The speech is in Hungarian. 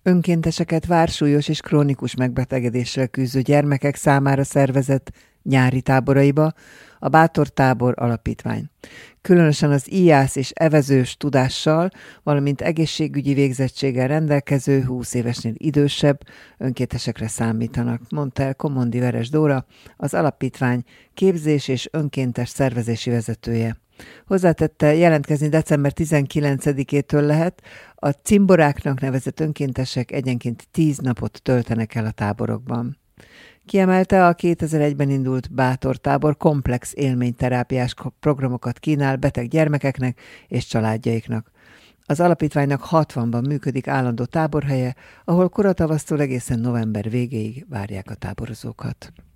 Önkénteseket vár súlyos és krónikus megbetegedéssel küzdő gyermekek számára szervezett nyári táboraiba a Bátor Tábor Alapítvány. Különösen az íjász és evezős tudással, valamint egészségügyi végzettséggel rendelkező 20 évesnél idősebb önkéntesekre számítanak, mondta el Komondi Veres Dóra, az alapítvány képzés és önkéntes szervezési vezetője. Hozzátette, jelentkezni december 19-től lehet, a cimboráknak nevezett önkéntesek egyenként 10 napot töltenek el a táborokban. Kiemelte, a 2001-ben indult Bátor Tábor komplex élményterápiás programokat kínál beteg gyermekeknek és családjaiknak. Az alapítványnak 60-ban működik állandó táborhelye, ahol koratavasztól egészen november végéig várják a táborozókat.